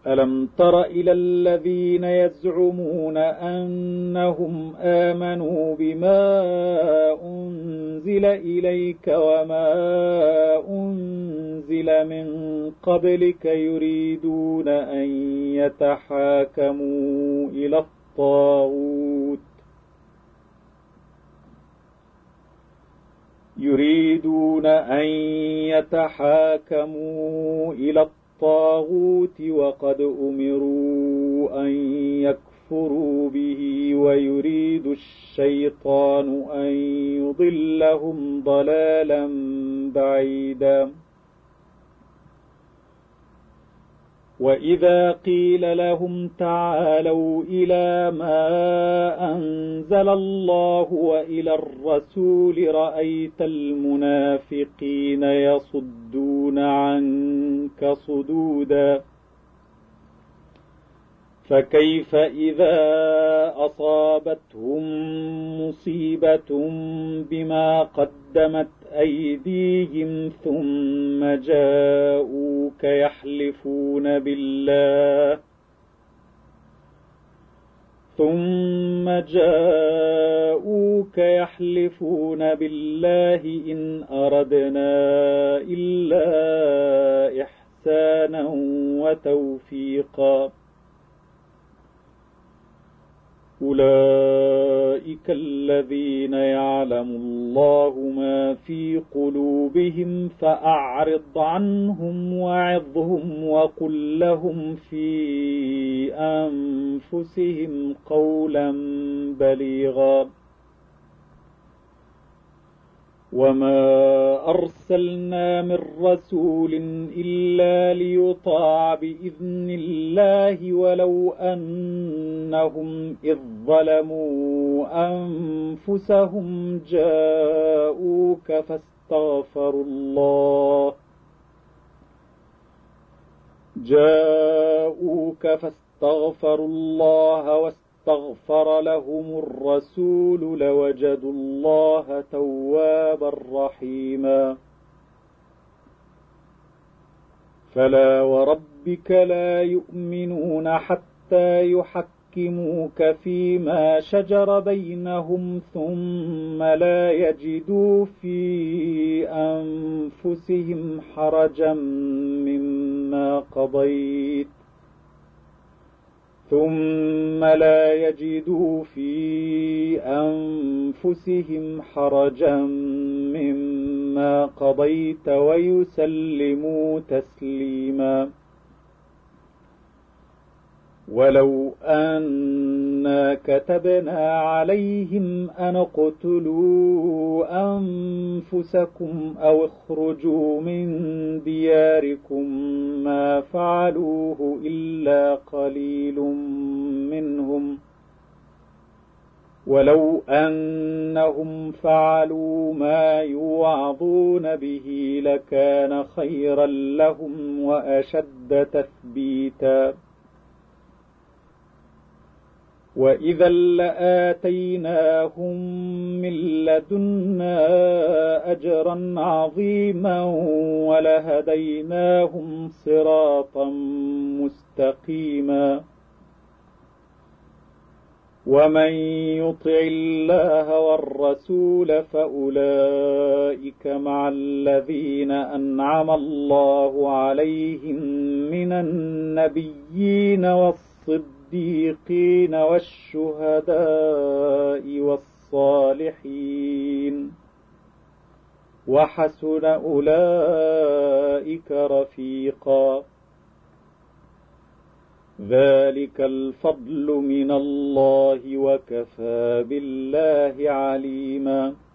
ألم تر إلى الذين يزعمون أنهم آمنوا بما أنزل إليك وما أنزل من قبلك يريدون أن يتحاكموا إلى الطاغوت وقد أمروا أن يكفروا به ويريد الشيطان أن يضلهم ضلالا بعيدا وإذا قيل لهم تعالوا إلى ما أنزل الله وإلى الرسول رأيت المنافقين يصدون عنك صدودا فكيف إذا أصابتهم مصيبة بما قدمت أيديهم ثم جاءوك يحلفون بالله إن أردنا إلا إحسانا وتوفيقا أولئك الذين يعلم الله ما في قلوبهم فأعرض عنهم وعظهم وقل لهم في أنفسهم قولا بليغا وما أرسلنا من رسول إلا ليطاع بإذن الله ولو أنهم إذ ظلموا أنفسهم جاءوك فاستغفروا الله واستغفر لهم الرسول لوجدوا الله توابا رحيما فلا وربك لا يؤمنون حتى يحكموك فيما شجر بينهم ثم لا يجدوا في أنفسهم حرجا مما قضيت ويسلموا تسليما ولو أنا كتبنا عليهم أن اقتلوا أنفسكم أو اخرجوا من دياركم ما فعلوه إلا قليل منهم ولو أنهم فعلوا ما يوعظون به لكان خيرا لهم وأشد تثبيتا وإذا لآتيناهم من لدنا أجرا عظيما ولهديناهم صراطا مستقيما ومن يطع الله والرسول فأولئك مع الذين أنعم الله عليهم من النبيين والصديقين والشهداء والصالحين وحسن أولئك رفيقا ذلك الفضل من الله وكفى بالله عليما